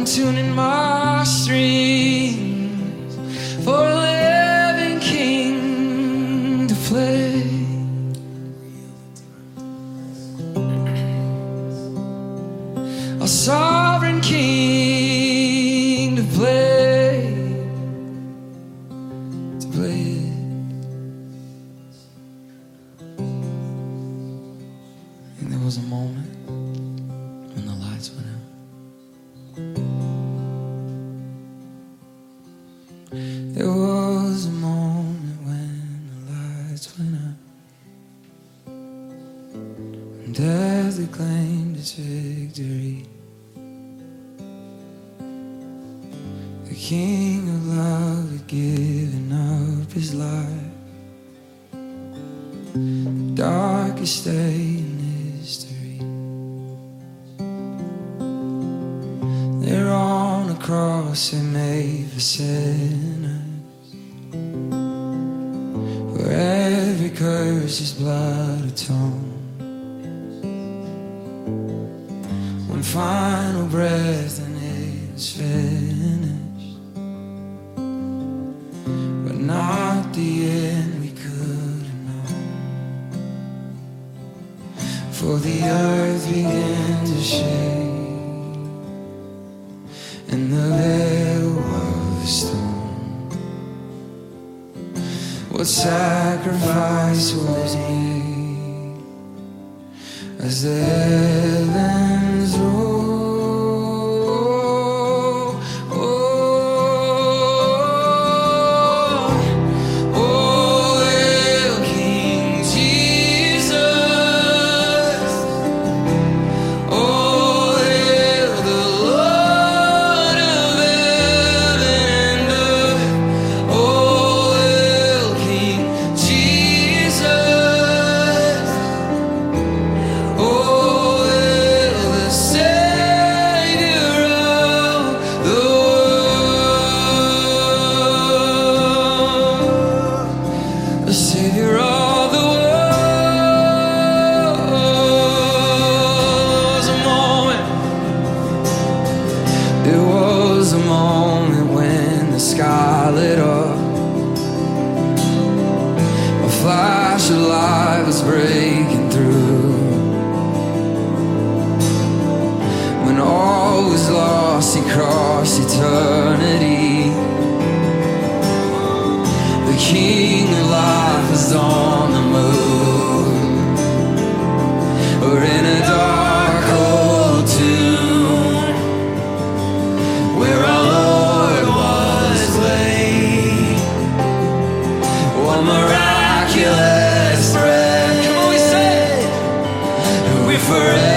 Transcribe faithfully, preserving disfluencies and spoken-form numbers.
tuning my strings for a living king to play. A sovereign king to play, to play. And there was a moment when the lights went out. There was a moment when the lights went out, and death had claimed its victory. The King of love had given up his life, the darkest day in history. There on a cross they made for sinners, for every curse his blood atoned. One final breath and it was finished, but not the end we could have known. For the earth began to shake, and the veil was torn. What sacrifice was made as the heavens roll? Oh, oh, oh, hail King Jesus! Oh, hail the Lord of heaven and earth! Oh, hail King Jesus! Oh, hail the Savior of the world, the Savior of the world. There was a moment, there was a moment when the sky lit up, a flash of light was breaking through. When all was lost, he crossed eternity. The King of life was on the move, or in a dark old tomb, where our Lord was laid. One miraculous breath, come on, we say, we forever